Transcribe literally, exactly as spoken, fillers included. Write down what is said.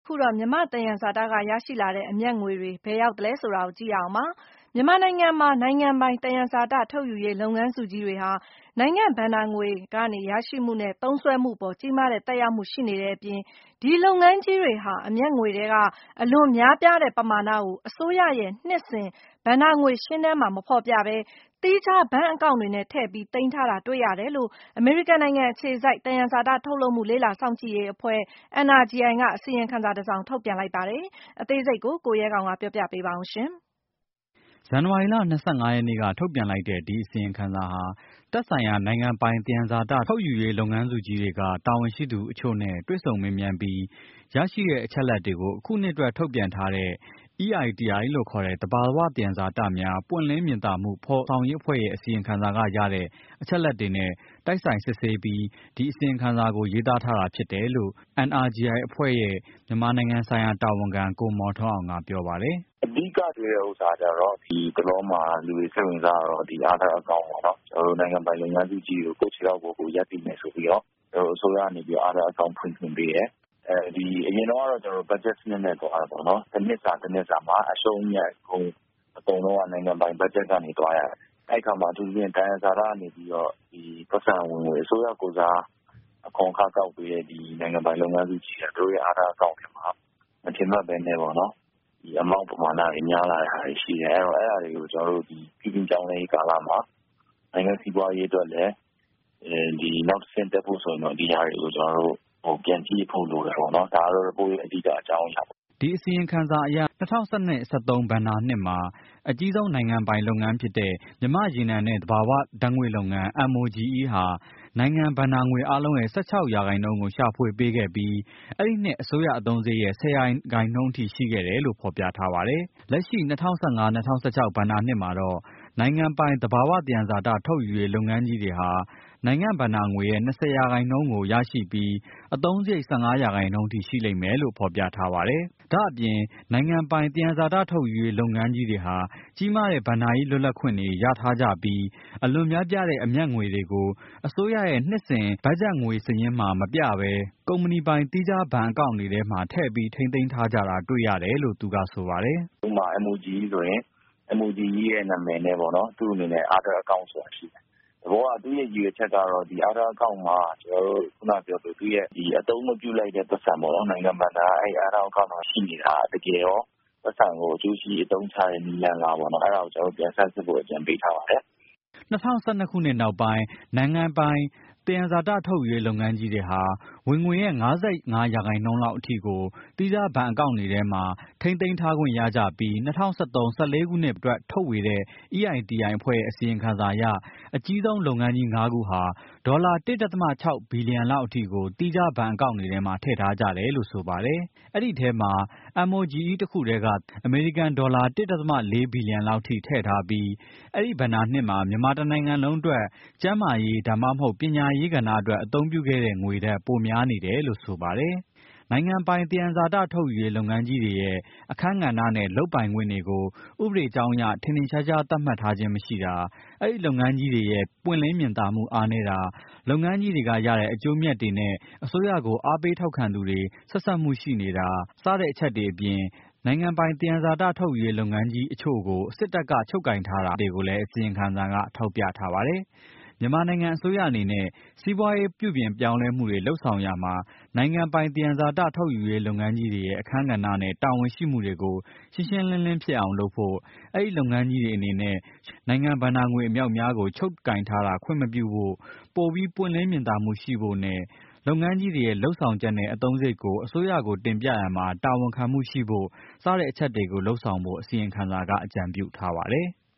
အခုတော့မြန်မာတယံဇာတကရရှိလာတဲ့အမြတ်ငွေတွေဘယ်ရောက်သလဲဆိုတာကိုကြည့်ရအောင်ပါမြန်မာနိုင်ငံမှာနိုင်ငံပိုင်တယံဇာတထုတ်ယူရေးလုပ်ငန်းစုကြီးတွေဟာနိုင်ငံဘဏ္ဍာငွေကနေရရှိမှုနဲ့သုံးစွဲမှုပေါ်ကြီးမားတဲ့သက်ရောက်မှုရှိနေတဲ့အပြင်ဒီလုပ်ငန်းကြီးတွေဟာအမြတ်ငွေတွေကအလွန်များပြားတဲ့ပမာဏကိုအစိုးရရဲ့နှစ်စဉ်ဘဏ္ဍာငွေရှင်းတမ်းမှာမဖော်ပြဘဲသီးခြားဘဏ်အကောင့်တွေနဲ့ထည့်ပြီးသိမ်းထားတာတွေ့ရတယ်လို့အမေရိကန်နိုင်ငံအခြေစိုက်တယံဇာတထုတ်လုပ်မှုလေ့လာစောင့်ကြည့်ရေးအဖွဲ့ N R G I ကအစီရင်ခံစာတစ်စောင်ထုတ်ပြန်လိုက်ပါတယ်။အသေးစိတ်ကိုကိုရဲကောင်ကပြောပြပေးပါအောင်ရှင်။ဇန်နဝါရီလ၂၅ရက်နေ့ကထုတ်ပြန်လိုက်တဲ့ဒီအစီရင်ခံစာဟာသက်ဆိုင်ရာနိုင်ငံပိုင်တယံဇာတထုတ်ယူရေးလုပ်ငန်းစုကြီးတွေကတာဝန်ရှိသူအချို့နဲ့တွေ့ဆုံမေးမြန်းပြီးရရှိတဲ့အချက်အလက်တွေကိုအခုနှစ်အတွက်ထုတ်ပြန်ထားတဲ့ E I T I လို့ခေါ်တဲ့သဘာဝတယံဇာတများပွင့်လင်းမြင်သာမှုဖော်ဆောင်ရေးအဖွဲ့ရဲ့အစီရင်ခံစာကရတဲ့အချက်အလက်တွေနဲ့တိုက်ဆိုင်စစ်ဆေးပြီးဒီအစီရင်ခံစာကိုရေးသားထားတာဖြစ်တယ်လို့ N R G I အဖွဲ့ရဲ့မြန်မာနိုင်ငံဆိုင်ရာတာဝန်ခံကိုမော်ထွန်းအောင်ကပြောပါတယ်။အဓိကတွေ့တဲ့ဥစ္စာကြတော့ဒီတလောမှာလူတွေစိတ်ဝင်စားတော့ဒီအာဓာတ်အကောင့်ပေါ့နော်ကျွန်တော်တို့နိုင်ငံပိုင်လုပ်ငန်းစုကြီးကိုကိုယ့်ခြေထောက်ကိုကိုရပ်တည်နေဆိုပြီးတော့အစိုးရအနေနဲ့အာဓာတ်အကောင့်ဖွင့်ခွင့်ပေးတယ်အဲဒီအရင်တော့ကျွန်တော်တို့ budget စနစ်နဲ့တွားတာပေါ့နော်တစ်နှစ်စာတစ်နှစ်စာမှာအရှုံးမြတ်ကုန်အကုန်လုံးကနိုင်ငံပိုင် budget ကနေတွားရတယ်အဲ့ခါမှာသူပြင်တယံဇာတကနေပြီးတော့ဒီပတ်စံဝင်ငွေအစိုးရကိုစားအခွန်အခကောက်ပေးတဲ့ဒီနိုင်ငံပိုင်လုပ်ငန်းစုကြီးတွေတို့ရဲ့အာဓာတ်အကောင့်တွေမှာမထင်မှတ်ပဲနဲ့ပေါ့နော်ဒီအမောက်ပမာဏတွေများလာတဲ့ဟာတွေရှိတယ်အဲ့တော့အဲ့ဒါတွေကိုကျွန်တော်တို့ဒီပြည်ပကြောင်းလေးကာလမှာနိုင်ငံစီးပွားရေးအတွက်လည်းအဲဒီနောက်ဆင့်တက်ဖို့ဆိုရင်တော့ဒီဟာတွေကိုကျွန်တော်တို့ဟိုပြန်ကြည့်ဖို့လိုတယ်ပေါ့နော်ဒါကတော့ပို့ရဲ့အဓိကအကြောင်းအရာပေါ့ဒီအစီရင်ခံစာအရ၂၀၁၂ ၁၃ဘဏ္ဍာနှစ်မှာအကြီးဆုံးနိုင်ငံပိုင်လုပ်ငန်းဖြစ်တဲ့မြန်မာရေနံနဲ့သဘာဝဓာတ်ငွေ့လုပ်ငန်း M O G E ဟာနိုင်ငံဘဏ္ဍာငွေအားလုံးရဲ့၁၆ရာခိုင်နှုန်းကိုရှာဖွေပေးခဲ့ပြီးအဲ့ဒီနှစ်အစိုးရအသုံးစရိတ်ရဲ့၁၀ရာခိုင်နှုန်းထိရှိခဲ့တယ်လို့ဖော်ပြထားပါတယ်။လက်ရှိ၂၀၁၅ ၂၀၁၆ဘဏ္ဍာနှစ်မှာတော့နိုင်ငံပိုင်သဘာဝတယံဇာတထုတ်ယူရေးလုပ်ငန်းကြီးတွေဟာနိုင်ငံဘဏ္ဍာငွေရဲ့၂၀ရာခိုင်နှုန်းကိုရရှိပြီးအသုံးစရိတ်၁၅ရာခိုင်နှုန်းထိရှိလိမ့်မယ်လို့ဖော်ပြထားပါတယ်။ဒါ့အပြင်နိုင်ငံပိုင်တယံဇာတထုတ်ယူရေးလုပ်ငန်းကြီးတွေဟာကြီးမားတဲ့ဘဏ္ဍာရေးလွတ်လပ်ခွင့်တွေရထားကြပြီးအလွန်များပြားတဲ့အမြတ်ငွေတွေကိုအစိုးရရဲ့နှစ်စဉ်ဘတ်ဂျက်ငွေစာရင်းမှာမပြဘဲကုမ္ပဏီပိုင်သီးခြားဘဏ်အကောင့်တွေထဲမှာထည့်ပြီးထိန်းသိမ်းထားကြတာတွေ့ရတယ်လို့သူကဆိုပါတယ်။ဥပမာ M O G E ဆိုရင် M O G E ရဲ့နာမည်နဲ့ပေါ့နော်သူ့အနေနဲ့အာဓာတ်အကောင့်ဆိုတာရှိတယ်။ဘောကသူ့ရဲ့ရည်ရွယ်ချက်ကတော့ဒီအာဓာတ်အကောင့်မှာကျွန်တော်တို့ခုနပြောသူ့ရဲ့ဒီအသုံးမပြုလိုက်တဲ့ပတ်စံပေါ့နော်နိုင်ငံဘဏ္ဍာအဲ့အာဓာတ်အကောင့်မှာရှိနေတာတကယ်ရောပတ်စံကိုအကျိုးရှိအသုံးချတဲ့နည်းလမ်းလားပေါ့နော်အဲ့ဒါကိုကျွန်တော်ပြန်ဆက်စစ်ဖို့အကြံပေးထားပါတယ်။၂၀၁၂ခုနှစ်နောက်ပိုင်းနိုင်ငံပိုင်တယံဇာတထုတ်ယူရေးလုပ်ငန်းကြီးတွေဟာဝင်ငွေရဲ့၅၅ရာခိုင်နှုန်းလောက်အထိကိုသီးခြားဘဏ်အကောင့်တွေထဲမှာထိန်းသိမ်းထားခွင့်ရကြပြီး၂၀၁၃ ၁၄ခုနှစ်အတွက်ထုတ်ဝေတဲ့ E I T I အဖွဲ့ရဲ့အစီရင်ခံစာအရအကြီးဆုံးလုပ်ငန်းကြီး၅ခုဟာဒေါ်လာ၁.၆ဘီလီယံလောက်အထိကိုသီးခြားဘဏ်အကောင့်တွေထဲမှာထည့်ထားကြတယ်လို့ဆိုပါတယ်။အဲ့ဒီထဲမှာ M O G E တစ်ခုတည်းကအမေရိကန်ဒေါ်လာ၁.၄ဘီလီယံလောက်ထိထည့်ထားပြီးအဲ့ဒီဘဏ္ဍာနှစ်မှာမြန်မာတနိုင်ငံလုံးအတွက်ကျန်းမာရေးဒါမှမဟုတ်ပညာရေးကဏ္ဍအတွက်အသုံးပြုခဲ့တဲ့ငွေထက်ပိုများနေတယ်လို့ဆိုပါတယ်။နိုင်ငံပိုင်တယံဇာတထုတ်ယူရေးလုပ်ငန်းကြီးတွေရဲ့အခန်းကဏ္ဍနဲ့လုပ်ပိုင်ခွင့်တွေကိုဥပဒေကြောင်းအရထင်ထင်ရှားရှားသတ်မှတ်ထားခြင်းမရှိတာအဲ့ဒီလုပ်ငန်းကြီးတွေရဲ့ပွင့်လင်းမြင်သာမှုအားနည်းတာလုပ်ငန်းကြီးတွေကရတဲ့အကျိုးမြတ်တွေနဲ့အစိုးရကိုအားပေးထောက်ခံသူတွေဆက်စပ်မှုရှိနေတာစတဲ့အချက်တွေအပြင်နိုင်ငံပိုင်တယံဇာတထုတ်ယူရေးလုပ်ငန်းကြီးအချို့ကိုစစ်တပ်ကချုပ်ကိုင်ထားတာတွေကိုလည်းအစီရင်ခံစာကထောက်ပြထားပါတယ်။မြန်မာနိုင်ငံအစိုးရအနေနဲ့စီးပွားရေးပြုပြင်ပြောင်းလဲမှုတွေလှုပ်ဆောင်ရာမှာနိုင်ငံပိုင်တယံဇာတထုတ်ယူရေးလုပ်ငန်းကြီးတွေရဲ့အခန်းကဏ္ဍနဲ့တာဝန်ရှိမှုတွေကိုရှင်းရှင်းလင်းလင်းဖြစ်အောင်လုပ်ဖို့အဲ့ဒီလုပ်ငန်းကြီးတွေအနေနဲ့နိုင်ငံဘဏ္ဍာငွေအမြောက်များကိုချုပ်ကိုင်ထားတာခွင့်မပြုဖို့ပိုပြီးပွင့်လင်းမြင်သာမှုရှိဖို့နဲ့လုပ်ငန်းကြီးတွေရဲ့လှုပ်ဆောင်ချက်နဲ့အသုံးစရိတ်ကိုအစိုးရကိုတင်ပြရမှာတာဝန်ခံမှုရှိဖို့စတဲ့အချက်တွေကိုလှုပ်ဆောင်ဖို့အစီရင်ခံစာကအကြံပြုထားပါတယ်။